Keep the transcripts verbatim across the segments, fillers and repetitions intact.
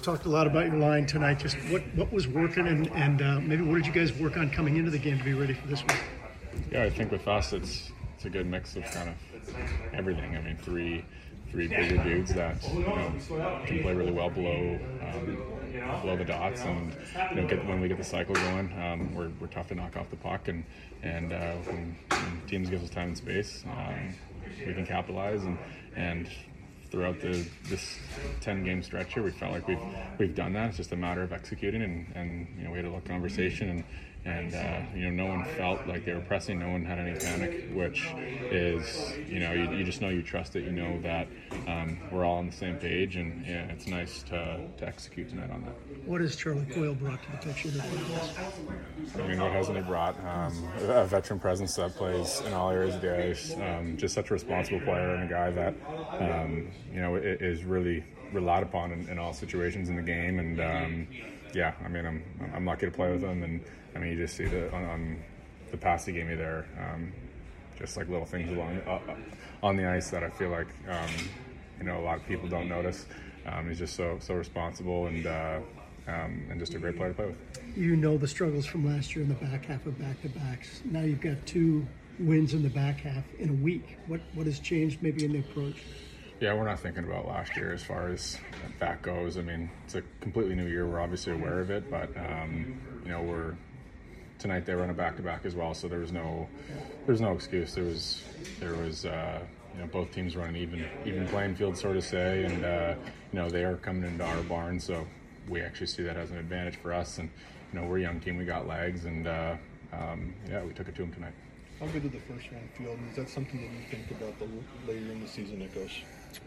talked a lot about your line tonight. Just what, what was working, and, and uh, maybe what did you guys work on coming into the game to be ready for this one? Yeah, I think with us, it's it's a good mix of kind of everything. I mean, three three bigger dudes that you know can play really well below um, below the dots, and you know get when we get the cycle going, um, we're we're tough to knock off the puck, and and uh, when, when teams give us time and space, um, we can capitalize, and and. Throughout the this ten game stretch here, we felt like we've we've done that. It's just a matter of executing, and, and you know we had a little conversation, and and uh, you know no one felt like they were pressing. No one had any panic, which is you know you, you just know you trust it. You know that um, we're all on the same page, and yeah, it's nice to to execute tonight on that. What has Charlie Coyle brought to the picture? I mean, what hasn't he brought? Um, a veteran presence that plays in all areas of the ice. Um, just such a responsible player, and a guy that um, you know is really relied upon in, in all situations in the game. And um, yeah, I mean, I'm I'm lucky to play with him, and I mean, you just see the on, on the pass he gave me there, um, just like little things along uh, on the ice that I feel like um, you know a lot of people don't notice. Um, he's just so so responsible, and. Uh, Um, and just a great player to play with. You know the struggles from last year in the back half of back-to-backs. Now you've got two wins in the back half in a week. What what has changed maybe in the approach? Yeah, we're not thinking about last year as far as that goes. I mean, it's a completely new year. We're obviously aware of it, but um, you know, we're tonight they run a back-to-back as well, so there was no there's no excuse. There was there was uh, you know both teams running even even playing field, so to say, and uh, you know they are coming into our barn, so. We actually see that as an advantage for us, and you know we're a young team. We got legs, and uh, um, yeah, we took it to them tonight. How good did the first round feel? And is that something that you think about the later in the season it goes?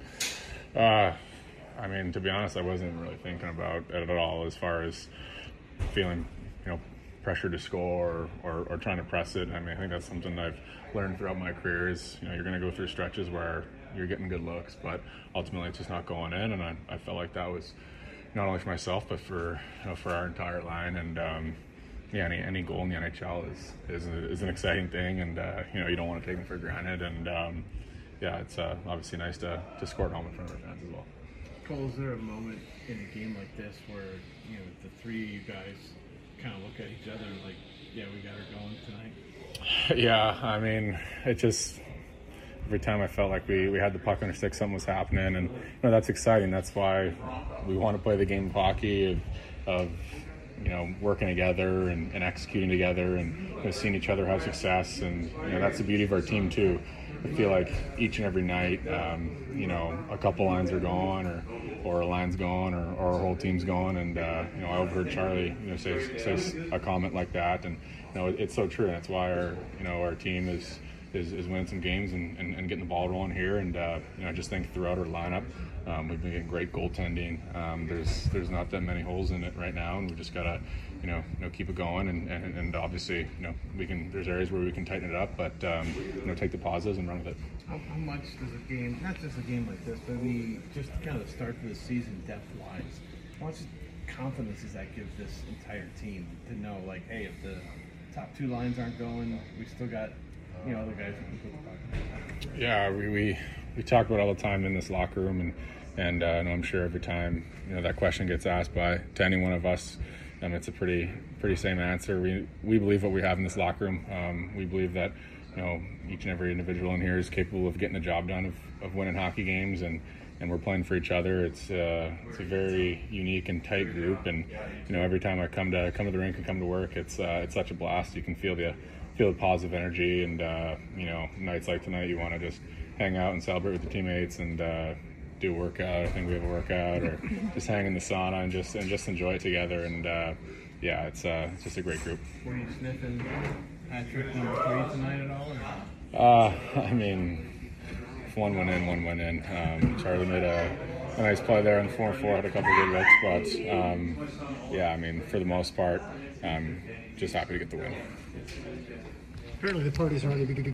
Uh, I mean, to be honest, I wasn't really thinking about it at all as far as feeling, you know, pressure to score or, or, or trying to press it. I mean, I think that's something that I've learned throughout my career. Is you know you're going to go through stretches where you're getting good looks, but ultimately it's just not going in, and I, I felt like that was. Not only for myself, but for you know, for our entire line, and um, yeah, any any goal in the N H L is is, is an exciting thing, and uh, you know you don't want to take them for granted, and um, yeah, it's uh, obviously nice to, to score at home in front of our fans as well. Cole, is there a moment in a game like this where you know the three of you guys kind of look at each other like, yeah, we got her going tonight? Yeah, I mean, it just. Every time I felt like we, we had the puck on our stick, something was happening, and you know that's exciting. That's why we want to play the game of hockey, of, of you know working together and, and executing together, and you know, seeing each other have success. And you know that's the beauty of our team too. I feel like each and every night, um, you know, a couple lines are gone, or or a line's gone, or, or our whole team's gone. And uh, you know, I overheard Charlie, you know, say say a comment like that, and you know, it, it's so true. And that's why our you know our team is. Is, is winning some games and, and, and getting the ball rolling here, and uh, you know I just think throughout our lineup um, we've been getting great goaltending. Um, there's there's not that many holes in it right now, and we just gotta you know you know keep it going, and, and, and obviously you know we can there's areas where we can tighten it up, but um, you know take the positives and run with it. How, how much does a game, not just a game like this, but we just kind of the start of the season depth wise, how much confidence does that give this entire team to know like, hey, if the top two lines aren't going, we still got. You know, other guys who can put the puck in. Yeah, we, we we talk about it all the time in this locker room, and and uh, and I'm sure every time you know that question gets asked by to any one of us, um, it's a pretty pretty same answer. We we believe what we have in this locker room. Um, we believe that you know each and every individual in here is capable of getting the job done, of, of winning hockey games, and. And we're playing for each other. It's uh, it's a very unique and tight group, and you know every time I come to come to the rink and come to work, it's uh, it's such a blast. You can feel the feel the positive energy, and uh, you know nights like tonight, you want to just hang out and celebrate with the teammates and uh, do a workout. I think we have a workout, or just hang in the sauna and just and just enjoy it together. And uh, yeah, it's uh, it's just a great group. Were you sniffing hat-trick number three tonight at all? Or? Uh, I mean. One went in, one went in. Um, Charlie made a, a nice play there on four four, had a couple of good looks, but um, yeah, I mean, for the most part, um, just happy to get the win. Apparently the party's already beginning.